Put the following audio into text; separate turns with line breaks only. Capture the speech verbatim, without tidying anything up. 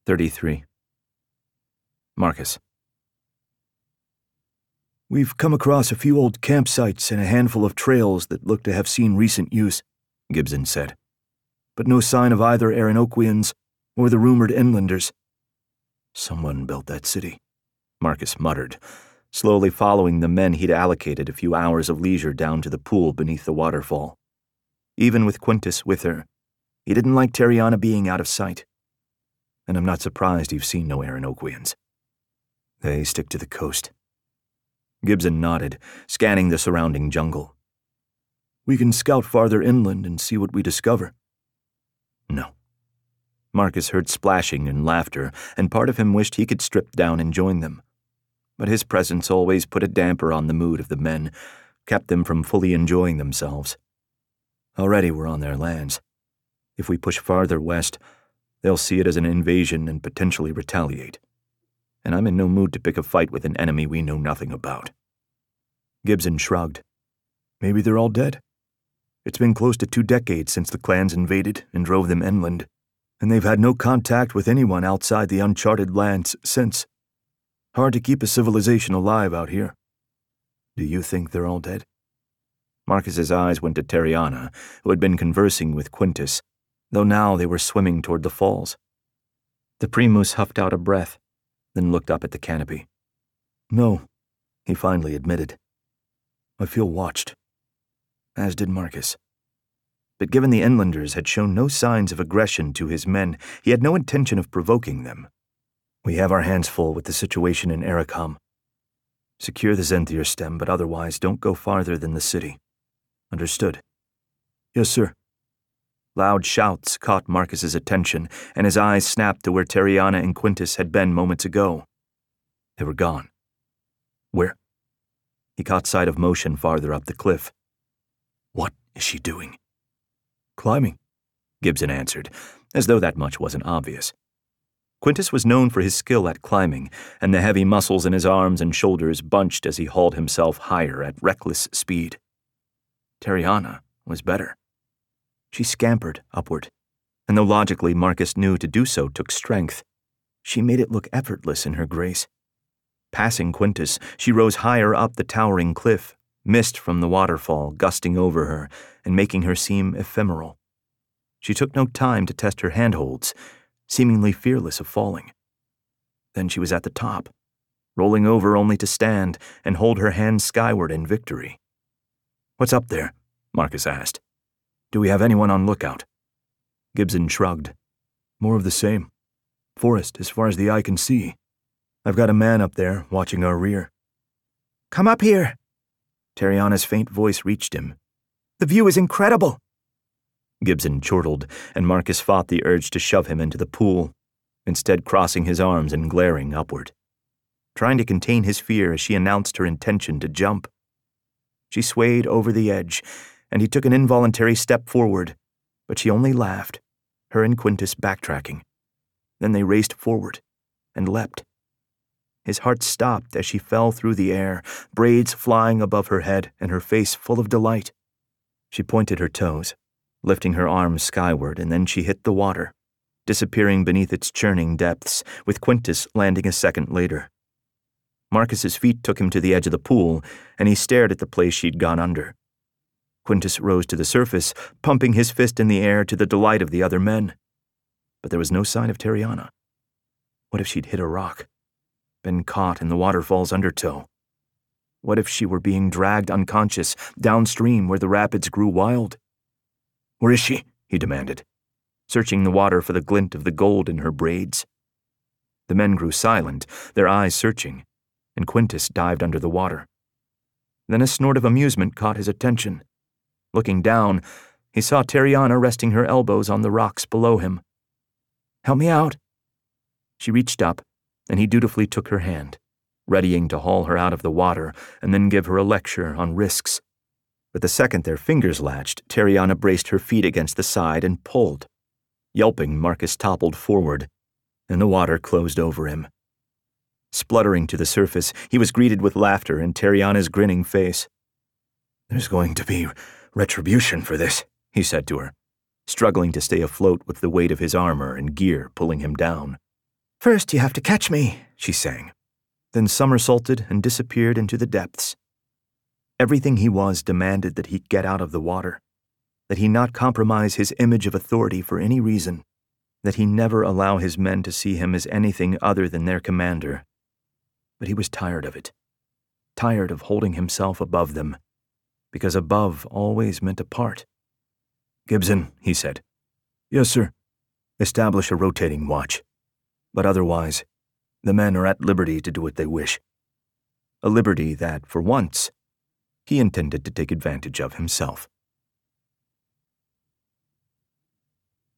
thirty-three. Marcus. We've come across a few old campsites and a handful of trails that look to have seen recent use, Gibson said. But no sign of either Arenoquians or the rumored inlanders. Someone built that city, Marcus muttered, slowly following the men he'd allocated a few hours of leisure down to the pool beneath the waterfall. Even with Quintus with her, he didn't like Terriana being out of sight. And I'm not surprised you've seen no Arenoquians. They stick to the coast. Gibson nodded, scanning the surrounding jungle. We can scout farther inland and see what we discover. No. Marcus heard splashing and laughter, and part of him wished he could strip down and join them. But his presence always put a damper on the mood of the men, kept them from fully enjoying themselves. Already we're on their lands. If we push farther west, they'll see it as an invasion and potentially retaliate. And I'm in no mood to pick a fight with an enemy we know nothing about. Gibson shrugged. Maybe they're all dead. It's been close to two decades since the clans invaded and drove them inland, and they've had no contact with anyone outside the uncharted lands since. Hard to keep a civilization alive out here. Do you think they're all dead? Marcus's eyes went to Terriana, who had been conversing with Quintus, though now they were swimming toward the falls. The Primus huffed out a breath, then looked up at the canopy. No, he finally admitted. I feel watched. As did Marcus. But given the inlanders had shown no signs of aggression to his men, he had no intention of provoking them. We have our hands full with the situation in Aracom. Secure the Zenthier stem, but otherwise don't go farther than the city. Understood? Yes, sir. Loud shouts caught Marcus's attention, and his eyes snapped to where Terriana and Quintus had been moments ago. They were gone. Where? He caught sight of motion farther up the cliff. What is she doing? Climbing, Gibson answered, as though that much wasn't obvious. Quintus was known for his skill at climbing, and the heavy muscles in his arms and shoulders bunched as he hauled himself higher at reckless speed. Terriana was better. She scampered upward, and though logically Marcus knew to do so took strength, she made it look effortless in her grace. Passing Quintus, she rose higher up the towering cliff, mist from the waterfall gusting over her and making her seem ephemeral. She took no time to test her handholds, seemingly fearless of falling. Then she was at the top, rolling over only to stand and hold her hands skyward in victory. What's up there? Marcus asked. Do we have anyone on lookout? Gibson shrugged. More of the same. Forest as far as the eye can see. I've got a man up there watching our rear. Come up here. Terriana's faint voice reached him. The view is incredible. Gibson chortled, and Marcus fought the urge to shove him into the pool, instead crossing his arms and glaring upward, trying to contain his fear as she announced her intention to jump. She swayed over the edge, and he took an involuntary step forward, but she only laughed, her and Quintus backtracking. Then they raced forward and leapt. His heart stopped as she fell through the air, braids flying above her head and her face full of delight. She pointed her toes, lifting her arms skyward, and then she hit the water, disappearing beneath its churning depths, with Quintus landing a second later. Marcus's feet took him to the edge of the pool, and he stared at the place she'd gone under. Quintus rose to the surface, pumping his fist in the air to the delight of the other men. But there was no sign of Terriana. What if she'd hit a rock, been caught in the waterfall's undertow? What if she were being dragged unconscious downstream where the rapids grew wild? Where is she? He demanded, searching the water for the glint of the gold in her braids. The men grew silent, their eyes searching, and Quintus dived under the water. Then a snort of amusement caught his attention. Looking down, he saw Terriana resting her elbows on the rocks below him. Help me out. She reached up, and he dutifully took her hand, readying to haul her out of the water and then give her a lecture on risks. But the second their fingers latched, Terriana braced her feet against the side and pulled. Yelping, Marcus toppled forward, and the water closed over him. Spluttering to the surface, he was greeted with laughter in Terriana's grinning face. There's going to be retribution for this, he said to her, struggling to stay afloat with the weight of his armor and gear pulling him down. First you have to catch me, she sang, then somersaulted and disappeared into the depths. Everything he was demanded that he get out of the water, that he not compromise his image of authority for any reason, that he never allow his men to see him as anything other than their commander. But he was tired of it, tired of holding himself above them, because above always meant apart. Gibson, he said. Yes, sir. Establish a rotating watch. But otherwise, the men are at liberty to do what they wish. A liberty that, for once, he intended to take advantage of himself.